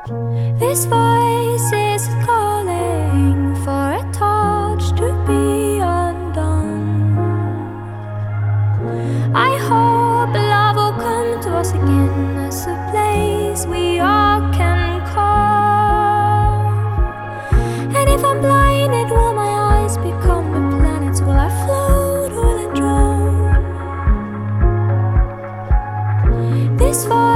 This voice is calling for a torch to be undone. I hope love will come to us again as a place we all can call. And if I'm blinded, will my eyes become the planets? Will I float or will I drown? This voice